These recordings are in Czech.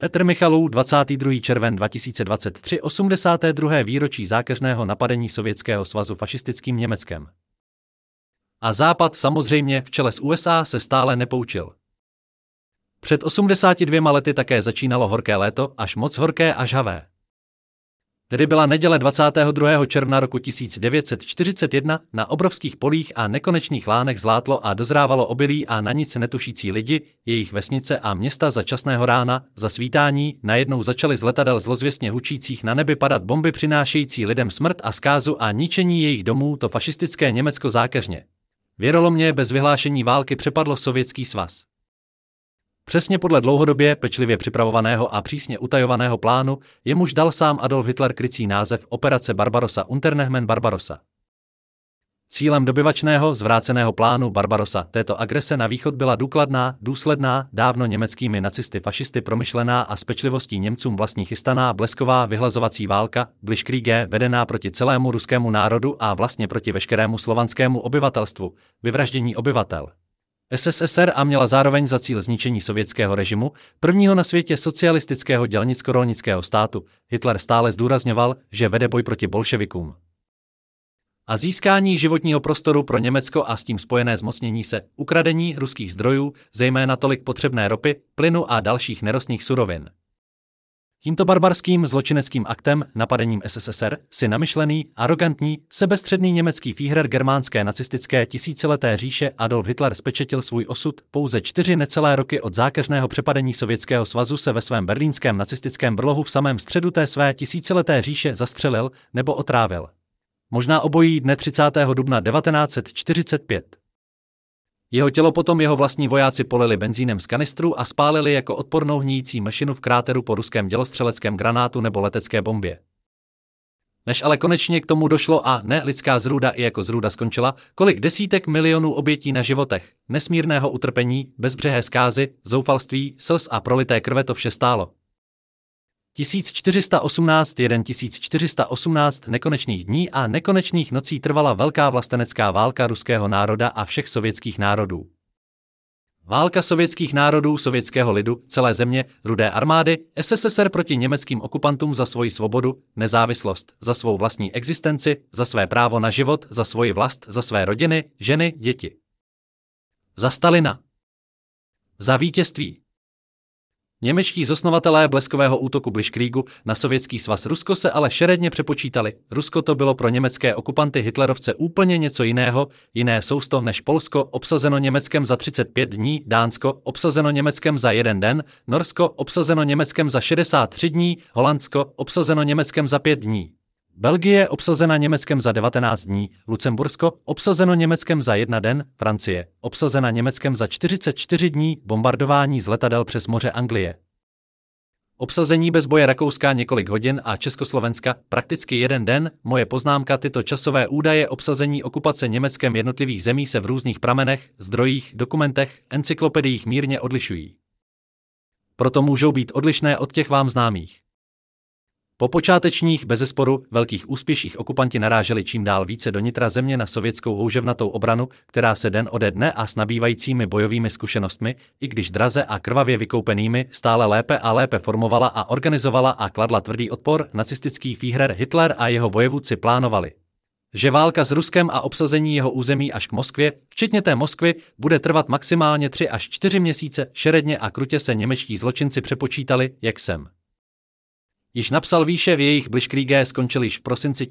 Petr Michalů, 22. červen 2023, 82. výročí zákeřného napadení Sovětského svazu fašistickým Německem. A Západ samozřejmě v čele s USA se stále nepoučil. Před 82 lety také začínalo horké léto, až moc horké a žhavé. Tedy byla neděle 22. června roku 1941, na obrovských polích a nekonečných lánech zlátlo a dozrávalo obilí a na nic netušící lidi, jejich vesnice a města za časného rána, za svítání, najednou začaly z letadel zlozvěstně hučících na nebi padat bomby přinášející lidem smrt a zkázu a ničení jejich domů to fašistické Německo zákeřně. Věrolomně bez vyhlášení války přepadlo Sovětský svaz. Přesně podle dlouhodobě pečlivě připravovaného a přísně utajovaného plánu, jemuž dal sám Adolf Hitler krycí název Operace Barbarossa Unternehmen Barbarossa. Cílem dobyvačného, zvráceného plánu Barbarossa této agrese na východ byla důkladná, důsledná, dávno německými nacisty fašisty promyšlená a s pečlivostí Němcům vlastní chystaná blesková vyhlazovací válka, Blitzkriege, vedená proti celému ruskému národu a vlastně proti veškerému slovanskému obyvatelstvu, vyvraždění obyvatel SSSR a měla zároveň za cíl zničení sovětského režimu, prvního na světě socialistického dělnicko-rolnického státu. Hitler stále zdůrazňoval, že vede boj proti bolševikům. A získání životního prostoru pro Německo a s tím spojené zmocnění se, ukradení ruských zdrojů, zejména tolik potřebné ropy, plynu a dalších nerostných surovin. Tímto barbarským zločineckým aktem, napadením SSSR, si namyšlený, arrogantní, sebestředný německý Führer germánské nacistické tisícileté říše Adolf Hitler spečetil svůj osud. Pouze 4 necelé roky od zákeřného přepadení Sovětského svazu se ve svém berlínském nacistickém brlohu v samém středu té své tisícileté říše zastřelil nebo otrávil. Možná obojí dne 30. dubna 1945. Jeho tělo potom jeho vlastní vojáci polili benzínem z kanistru a spálili jako odpornou hníjící mlšinu v kráteru po ruském dělostřeleckém granátu nebo letecké bombě. Než ale konečně k tomu došlo a ne lidská zrůda i jako zrůda skončila, kolik desítek milionů obětí na životech, nesmírného utrpení, bezbřehé zkázy, zoufalství, slz a prolité krve to vše stálo. 1418 nekonečných dní a nekonečných nocí trvala velká vlastenecká válka ruského národa a všech sovětských národů. Válka sovětských národů, sovětského lidu, celé země, Rudé armády, SSSR proti německým okupantům za svoji svobodu, nezávislost, za svou vlastní existenci, za své právo na život, za svoji vlast, za své rodiny, ženy, děti. Za Stalina. Za vítězství. Němečtí zosnovatelé bleskového útoku Blitzkriegu na Sovětský svaz Rusko se ale šeredně přepočítali. Rusko to bylo pro německé okupanty hitlerovce úplně něco jiného, jiné sousto než Polsko, obsazeno Německem za 35 dní, Dánsko, obsazeno Německem za 1 den, Norsko, obsazeno Německem za 63 dní, Holandsko, obsazeno Německem za 5 dní. Belgie obsazena Německem za 19 dní, Lucembursko obsazeno Německem za 1 den, Francie obsazena Německem za 44 dní, bombardování z letadel přes moře Anglie. Obsazení bez boje Rakouska několik hodin a Československa prakticky 1 den. Moje poznámka: tyto časové údaje obsazení okupace Německem jednotlivých zemí se v různých pramenech, zdrojích, dokumentech, encyklopediích mírně odlišují. Proto můžou být odlišné od těch vám známých. Po počátečních, bezesporu, velkých úspěších okupanti naráželi čím dál více do nitra země na sovětskou houževnatou obranu, která se den ode dne a s nabývajícími bojovými zkušenostmi, i když draze a krvavě vykoupenými, stále lépe a lépe formovala a organizovala a kladla tvrdý odpor. Nacistický Führer Hitler a jeho vojevůdci plánovali, že válka s Ruskem a obsazení jeho území až k Moskvě, včetně té Moskvy, bude trvat maximálně 3 až 4 měsíce. Šeredně a krutě se němečtí zločinci přepočítali, jak jsem již napsal výše, v jejich Blitzkriege skončil již v prosinci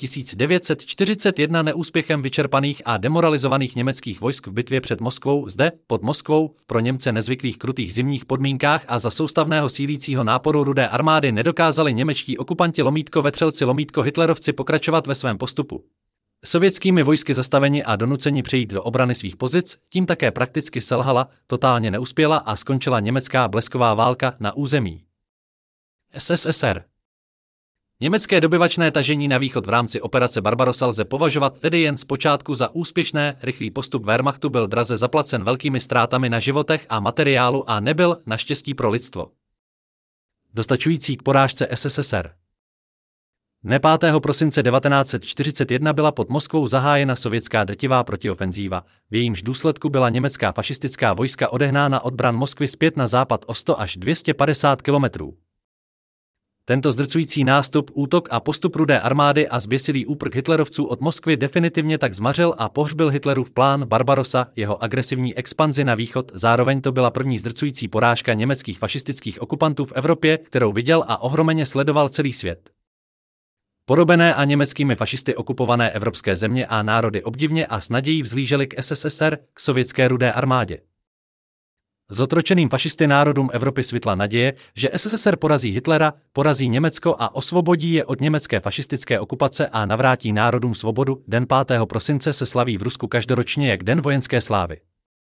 1941 neúspěchem vyčerpaných a demoralizovaných německých vojsk v bitvě před Moskvou, zde, pod Moskvou, v pro Němce nezvyklých krutých zimních podmínkách a za soustavného sílícího náporu Rudé armády nedokázali němečtí okupanti lomítko vetřelci lomítko hitlerovci pokračovat ve svém postupu. Sovětskými vojsky zastaveni a donuceni přejít do obrany svých pozic, tím také prakticky selhala, totálně neuspěla a skončila německá blesková válka na území SSSR. Německé dobyvačné tažení na východ v rámci operace Barbarossa lze považovat tedy jen zpočátku za úspěšné. Rychlý postup Wehrmachtu byl draze zaplacen velkými ztrátami na životech a materiálu a nebyl, naštěstí pro lidstvo, dostačující k porážce SSSR. Dne 5. prosince 1941 byla pod Moskvou zahájena sovětská drtivá protiofenzíva, v jejímž důsledku byla německá fašistická vojska odehnána od bran Moskvy zpět na západ o 100 až 250 kilometrů. Tento zdrcující nástup, útok a postup Rudé armády a zběsilý úprk hitlerovců od Moskvy definitivně tak zmařil a pohřbil Hitlerův plán Barbarossa, jeho agresivní expanzi na východ. Zároveň to byla první zdrcující porážka německých fašistických okupantů v Evropě, kterou viděl a ohromeně sledoval celý svět. Porobené a německými fašisty okupované evropské země a národy obdivně a s nadějí vzhlížely k SSSR, k sovětské Rudé armádě. Zotročeným fašisty národům Evropy svitla naděje, že SSSR porazí Hitlera, porazí Německo a osvobodí je od německé fašistické okupace a navrátí národům svobodu. Den 5. prosince se slaví v Rusku každoročně jak Den vojenské slávy.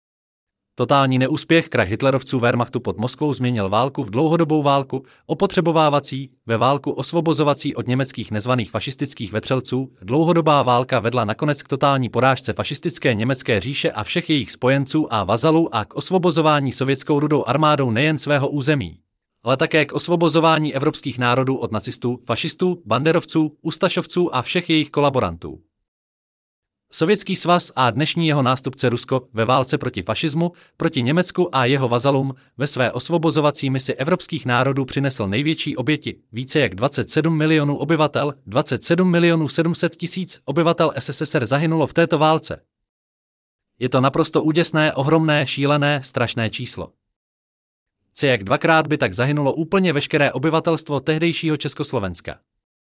Totální neúspěch, krach hitlerovců Wehrmachtu pod Moskvou změnil válku v dlouhodobou válku, opotřebovávací, ve válku osvobozovací od německých nezvaných fašistických vetřelců. Dlouhodobá válka vedla nakonec k totální porážce fašistické německé říše a všech jejich spojenců a vazalů a k osvobozování sovětskou Rudou armádou nejen svého území, ale také k osvobozování evropských národů od nacistů, fašistů, banderovců, ustašovců a všech jejich kolaborantů. Sovětský svaz a dnešní jeho nástupce Rusko ve válce proti fašismu, proti Německu a jeho vazalům ve své osvobozovací misi evropských národů přinesl největší oběti, více jak 27 milionů obyvatel, 27 milionů 700 tisíc obyvatel SSSR zahynulo v této válce. Je to naprosto úděsné, ohromné, šílené, strašné číslo. Více jak dvakrát by tak zahynulo úplně veškeré obyvatelstvo tehdejšího Československa.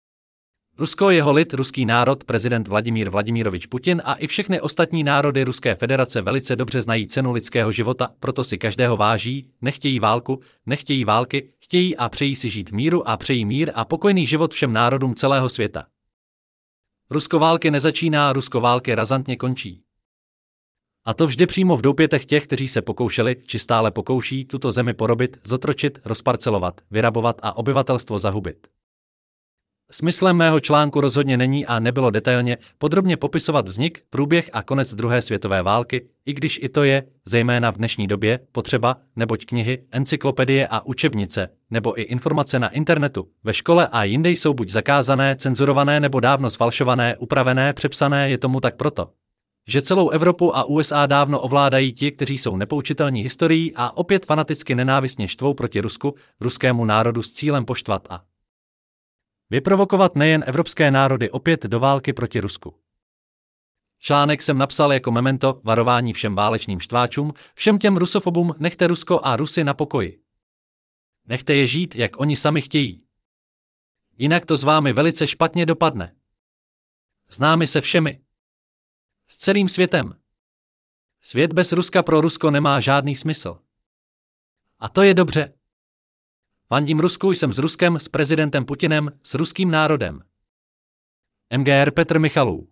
Rusko, jeho lid, ruský národ, prezident Vladimír Vladimirovič Putin a i všechny ostatní národy Ruské federace velice dobře znají cenu lidského života, proto si každého váží, nechtějí válku, nechtějí války, chtějí a přejí si žít v míru a přejí mír a pokojný život všem národům celého světa. Rusko války nezačíná, Rusko války razantně končí. A to vždy přímo v doupětech těch, kteří se pokoušeli, či stále pokouší tuto zemi porobit, zotročit, rozparcelovat, vyrabovat a obyvatelstvo zahubit. Smyslem mého článku rozhodně není a nebylo detailně podrobně popisovat vznik, průběh a konec druhé světové války, i když i to je, zejména v dnešní době, potřeba, neboť knihy, encyklopedie a učebnice, nebo i informace na internetu, ve škole a jinde jsou buď zakázané, cenzurované nebo dávno sfalšované, upravené, přepsané. Je tomu tak proto, že celou Evropu a USA dávno ovládají ti, kteří jsou nepoučitelní historií a opět fanaticky nenávistně štvou proti Rusku, ruskému národu s cílem poštvat a vyprovokovat nejen evropské národy opět do války proti Rusku. Článek jsem napsal jako memento, varování všem válečným štváčům, všem těm rusofobům: nechte Rusko a Rusy na pokoji. Nechte je žít, jak oni sami chtějí. Jinak to s vámi velice špatně dopadne. S námi se všemi. S celým světem. Svět bez Ruska pro Rusko nemá žádný smysl. A to je dobře. Fandím Rusku, jsem s Ruskem, s prezidentem Putinem, s ruským národem. MGR Petr Michalů.